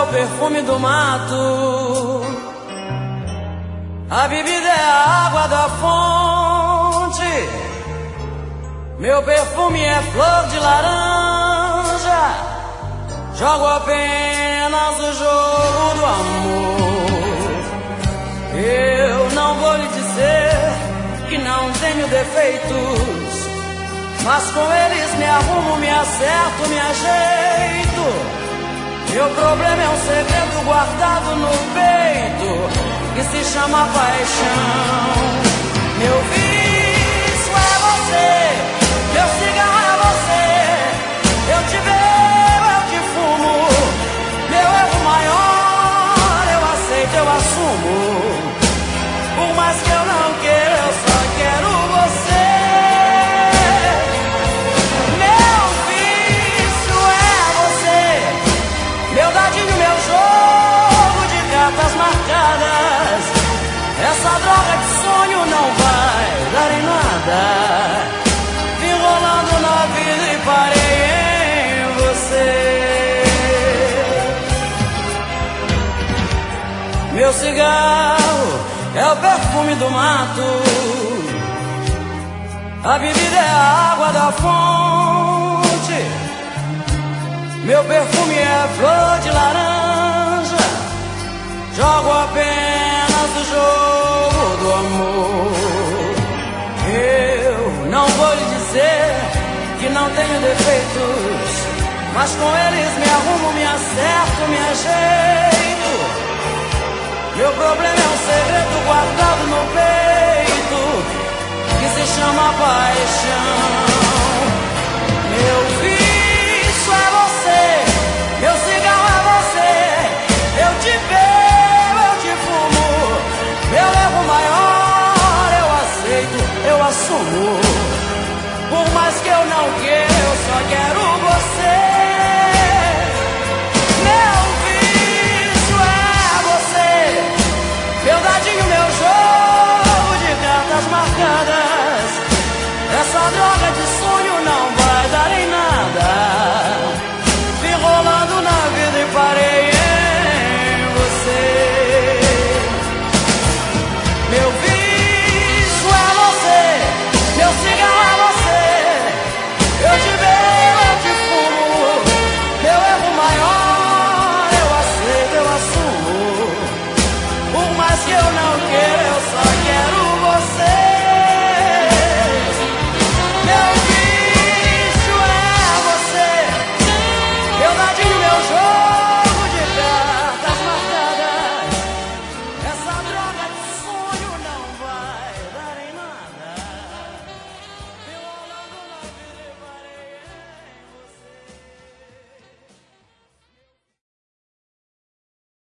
perfume do mato, a bebida é a água da fonte. Meu perfume é flor de laranja, jogo apenas o jogo do amor. Eu não vou lhe dizer que não tenho defeitos, mas com eles me arrumo, me acerto, me ajeito. Meu problema é um segredo guardado no peito, que se chama paixão. Meu vício é você, meu cigarro é você. Eu te bebo, eu te fumo. Meu erro maior, eu aceito, eu assumo. Por mais que eu não queira, eu só quero você. Meu vício é você, meu dadinho, meu jogo de cartas marcadas. Essa droga de sonho não vai dar em nada. Vim rolando na vida e parei em você. Meu cigarro é o perfume do mato, a bebida é a água da fonte. Meu perfume é flor de laranja, jogo apenas o jogo do amor. Eu não vou lhe dizer que não tenho defeitos, mas com eles me arrumo, me acerto, me ajeito. Meu problema é um segredo guardado no peito, que se chama paixão. Meu vício é você, meu cigarro é você. Eu te bebo, eu te fumo. Meu erro maior, eu aceito, eu assumo. Por mais que eu não queira, eu só quero você. Meu vício é você, meu dadinho, meu jogo de cartas marcadas. Essa droga de